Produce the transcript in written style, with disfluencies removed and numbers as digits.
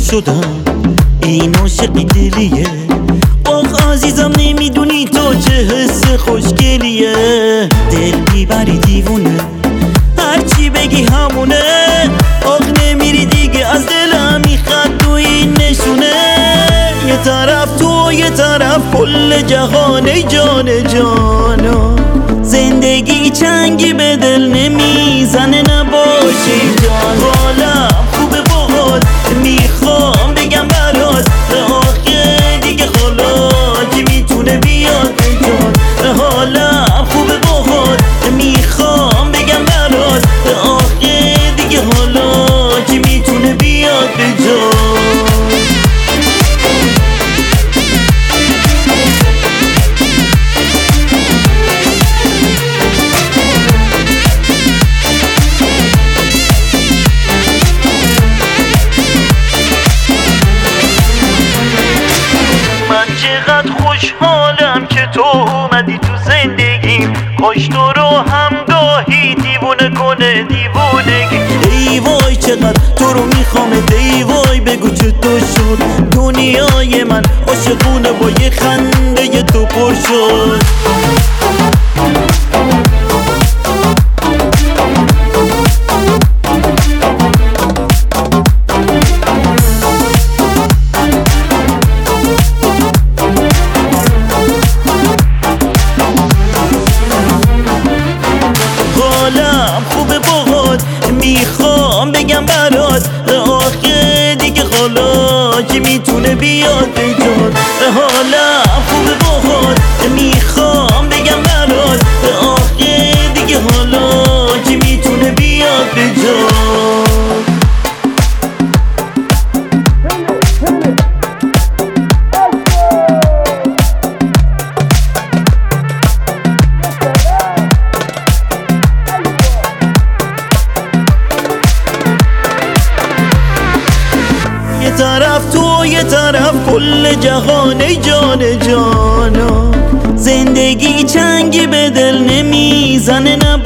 شدم، این عاشقی دلیه. آخ عزیزم نمیدونی تو چه حس خوشگلیه. دل میبری دیوونه، هرچی بگی همونه. آخ نمیری دیگه از دلم میخواد تو این نشونه. یه طرف تو یه طرف کل جهان ای جان جانا. زندگی چنگی به دل نمیزنه نباشی جان. حالم خوبه باهات میخوام بگم برات. آخه دیگه حالا کی میتونه بیاد به جان. حالم خوبه باهات میخوام بگم برات. آخه دیگه حالا کی میتونه بیاد به جان. چقدر خوشحالم که تو اومدی تو زندگیم. کاش تو رو همگاهی دیوونه کنه دیوونگی. ای وای چقدر تو رو میخوام، ای وای بگو چطور شد دنیای من عاشقونه با یه خنده تو پر شد. حالم خوبه باهات میخوام بگم برات. آخه دیگه حالا کی میتونه بیاد به جان. حالم خوبه باهات میخوام بگم برات. آخه دیگه حالا کی میتونه بیاد به جان. یه طرف تو یه طرف کل جهان ای جان جانا. زندگی چنگی به دل نمیزنه